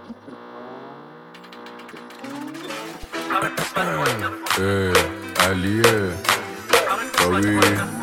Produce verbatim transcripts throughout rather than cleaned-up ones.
علیه بابی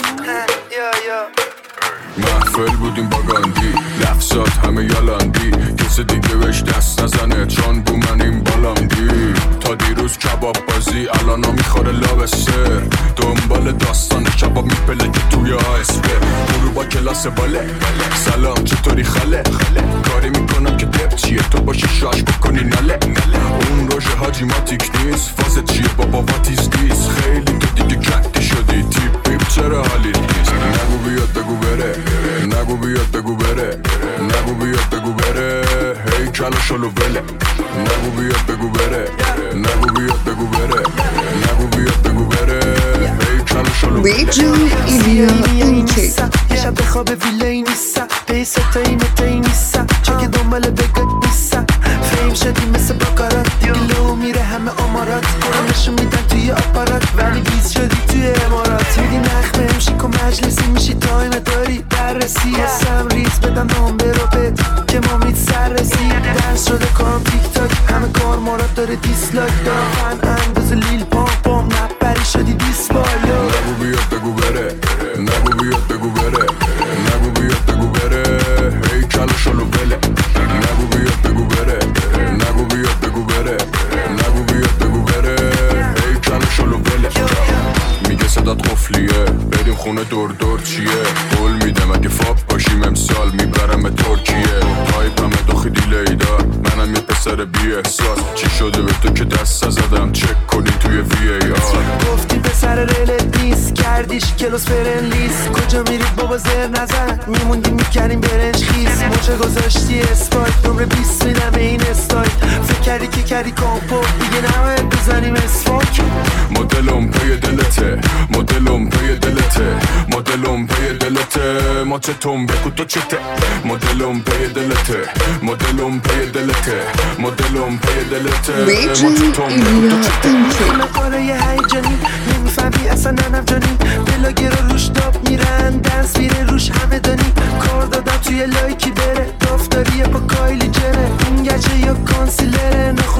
محفل بودیم با گاندی، لفظات همه یالاندی، کسی دیگه بهش دست نزنه چون بو من این بالاندی. تا دیروز کباب بازی الان ها میخوره لابستر، دنبال داستان کباب میپله که توی آسفه. برو با کلاس باله سلام چطوری خاله، کاری میکنم که دب چیه تو باشی شاش بکنی ناله. اون روژه حاجی ماتیک نیست، فازت چیه بابا واتیز دیس. خیلی تو دیگه کتی شدی تیپ پیپ چرا حالیت نیست. نگو بیاد بگو بره، نگو بیاد بگو بره، نگو بیاد بگو بره، هی کلا شلو وله. نگو بیاد بگو بره، نگو بیاد بگو بره، نگو بیاد بگو بره، هی کلا شلو وله. یه شب خواب ویلای نیستم، پی ستایی متایی نیستم، چون که دنبال بگت نیستم. فیم شدی مثل باکارات، لو میره همه آمارات، نشون میدن توی آپارات، ولی بیز شدی توی امارات. میدی نخمه همشی کن مجلسی میشی تایم داری بررسی. حسم ریز بدن نامبر رو بد که ما مید سر رسید. درس شده کارم تیک تاک، همه کار مارات داره دیسلاک. دارم فن انداز لیل پام پام نبری شدی دیسپالو. نگو بیاد بگو بره، نگو بیاد بگو بره، نگو بیاد بگو بره، هی کلا شلو وله. نگو بیاد بگو بره، نگو بیاد بگو بره، نگو بیاد بگو بره، هی کلا شلو وله. میگه صدات قفلیه بریم خونه دور دور چیه، قول میدم اگه فاپ باشیم امسال میبرم ترکیه. تایپم داخل دیلیدا منم یه پسر بی احساس، چی شده به تو که دست زدم چک کنی توی وی ای آر. گفتی پسر ریلت نیست، کردیش کلوس فرنلیست. کجا میرید بابا زر نزن، میموندی میکردیم برنج خیز. موچه گذاشتی اسپایت، نمره بیست میدم این استایل. فکر کردی که کردی کامپو، دیگه نماید بزنیم اسفاک. مدلم پی دلته، مدلم پی دلته، مدلم پی دلته، ما چتم بگو تو چته. مدلم پی دلته، مدلم پی دلته، مدلم پی دلته، ما چتم بگو تو چته. خونه قاره یه هیجانی، نمیفهمی اصلا ننم جانی. بلاگه رو روش داب میرن، دنس میره روش همه دانی. کار دادم توی لایکی بره، دافتاریه با کایلی جنه. این گچه یا کانسیلره،